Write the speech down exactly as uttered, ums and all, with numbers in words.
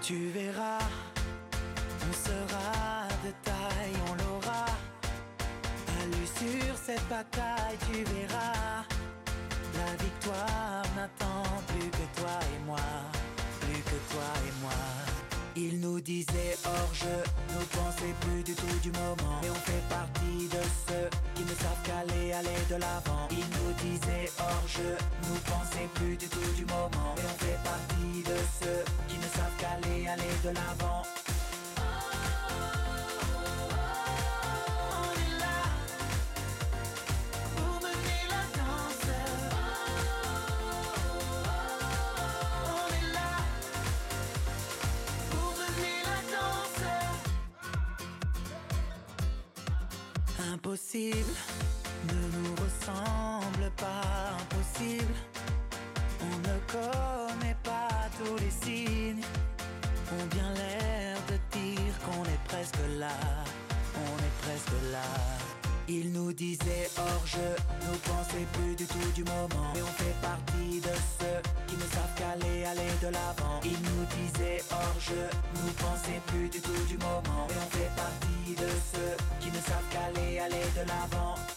Tu verras, on sera de taille, on l'aura. À lui sur cette bataille, tu verras. La victoire n'attend plus que toi et moi, plus que toi et moi. Il nous disait hors jeu, nous pensait plus du tout du moment. Mais on fait partie de ceux qui ne savent qu'aller, aller de l'avant. Il nous disait hors jeu, nous pensait plus du tout du moment. Mais on fait partie de ceux qui ne savent qu'aller, aller de l'avant. Impossible, ne nous ressemble pas, impossible. On ne connaît pas tous les signes. On bien l'air de dire qu'on est presque là, on est presque là. Il nous disait hors jeu, nous pensait plus du tout du moment. Mais on fait partie de ceux qui ne savent qu'aller, aller de l'avant. Il nous disait hors jeu, nous pensait plus du tout du moment. Mais on fait partie de ceux qui ne savent qu'aller, aller de l'avant.